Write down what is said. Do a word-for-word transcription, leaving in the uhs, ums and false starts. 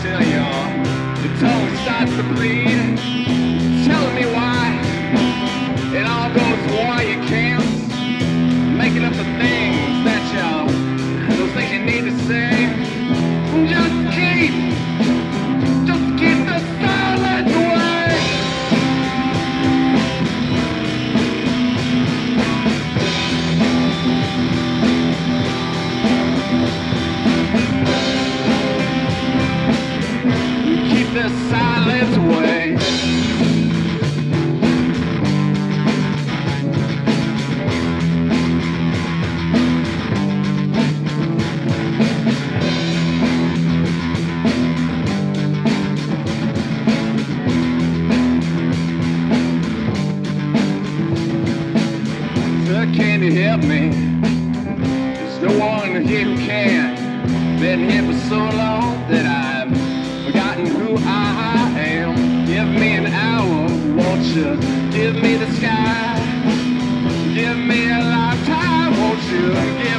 till your, your tongue starts to bleed, telling me why it all goes why you can't, making up the things that you, those things you need to say. Just keep, just keep the silence away. Keep the silence away. Can you help me? There's no one here who can. Been here for so long that I've forgotten who I am. Give me an hour, won't you? Give me the sky. Give me a lifetime, won't you? Give